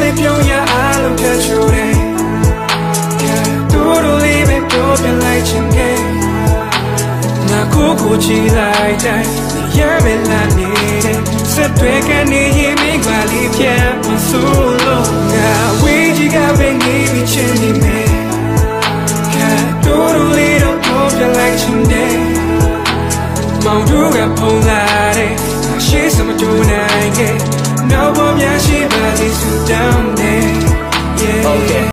လေးပြုံးရအားလုံးထက်ချိုးတယ်တူတူလေးပဲပြောပြလိုက်ချင်တယ်ငါကိုချီလိုက်တိုင်းရမယ်လားနေတယ်စက်တွေကနေရင်မိကွာလေးပြန်မဆိုးလို့ငါဝေးကြီးကပဲနေပြီးချင်နေမယ်တူတူလေးတော့ပြောပြလိုက်ချင်တယ်မောင်တို့ကဖုံးလာတယ်ရှေ့စမတူနိုင်ခဲ့နောက်ပေါ်များရှိပါသေးစူတောင်းတယ်